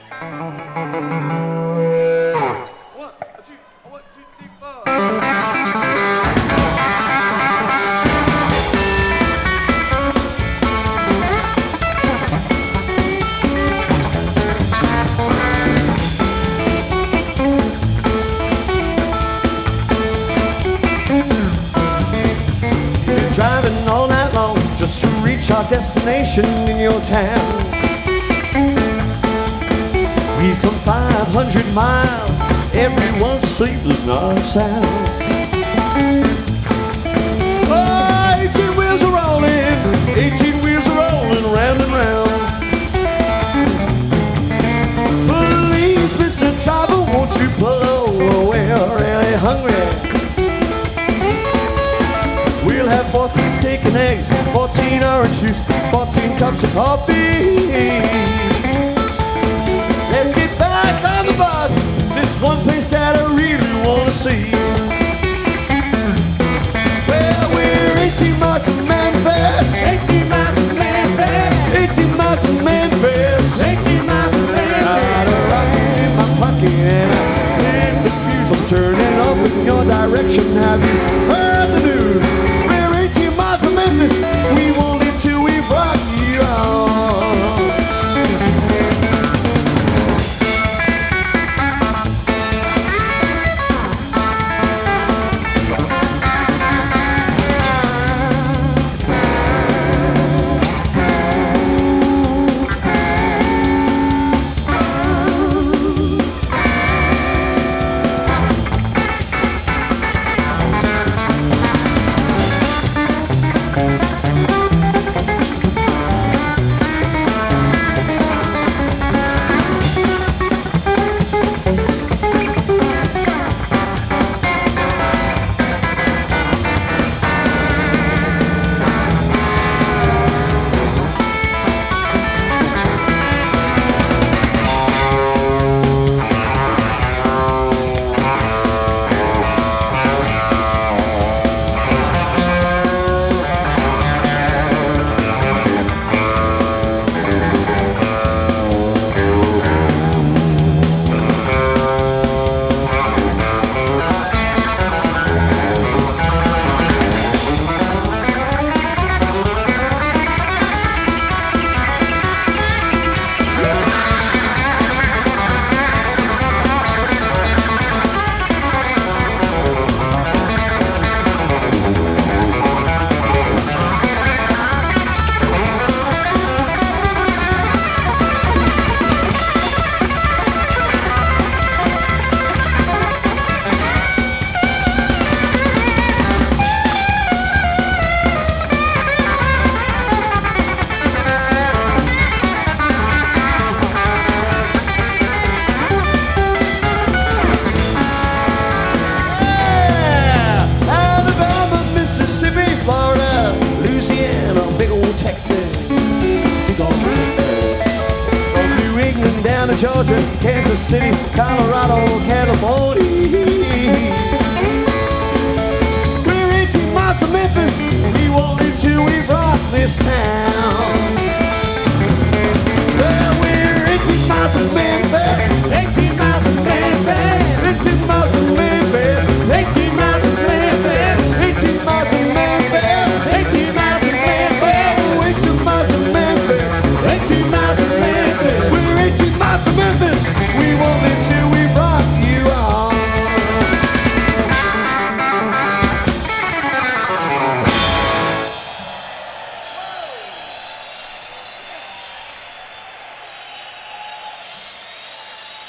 Driving all night long just to reach our destination in your town. We've come 500 miles, everyone's sleepless, not a sound. Oh, 18 wheels are rolling, 18 wheels are rolling round and round. Please, Mr. Driver, won't you pull over? We're really hungry. We'll have 14 steak and eggs, 14 orange juice, 14 cups of coffee. Let's get back on the bus. There's one place that I really want to see. Well, we're 18 miles from Memphis, 18 miles from Memphis, 18 miles from Memphis, 18 miles from Memphis. I got a rocket in my pocket and I'm confused. I'm turning up in your direction. Have you heard the news? We won't live till we rock you on. Down to Georgia, Kansas City, Colorado, California. We're 18 miles from Memphis. We won't live till we rock this town. Well, we're 18 miles from Memphis.